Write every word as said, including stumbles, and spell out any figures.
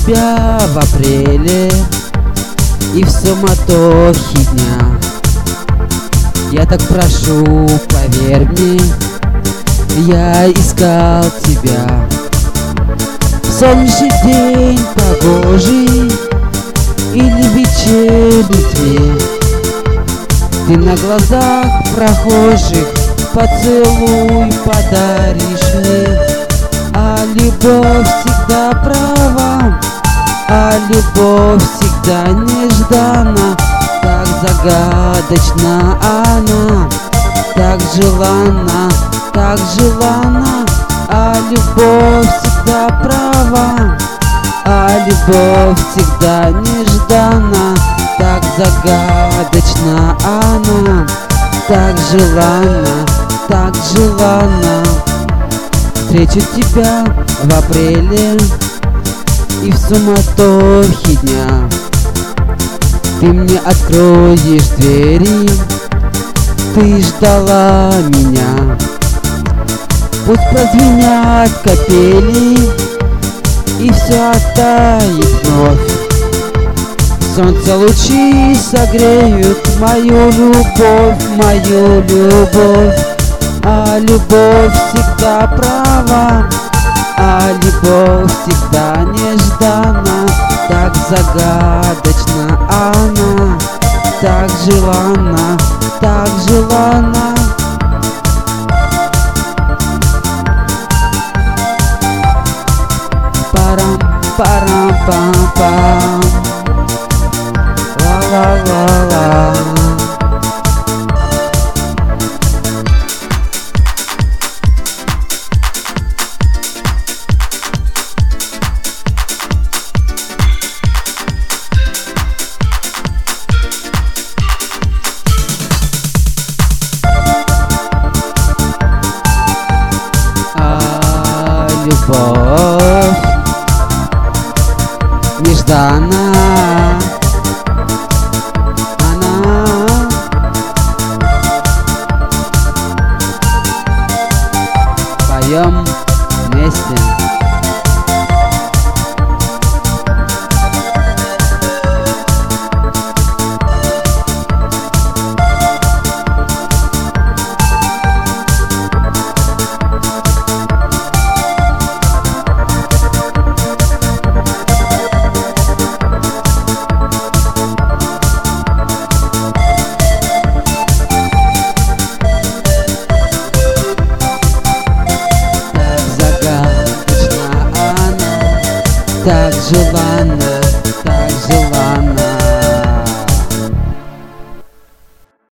тебя в апреле и в суматохе дня. Я так прошу, поверь мне, я искал тебя. Солнечный день, погожий или вечерний свет, ты на глазах прохожих поцелуй подаришь мне. А любовь всегда права, а любовь всегда нежданна. Так загадочна она, так желанна, так желанна. А любовь всегда права, а любовь всегда нежданна. Так загадочна она, так желанна, так желанна. Встречу тебя в апреле и в суматохе дня. Ты мне откроешь двери, ты ждала меня. Пусть прозвенят капели и все оттает вновь. Солнце лучи согреют мою любовь, мою любовь. А любовь всегда права, а любовь всегда нежданна. Так загадочна она, так желанна, так желанна. Парам, парам, пам, пам. Ла-ла-ла-ла. Любовь нежданна, она поем вместе. Так желанна.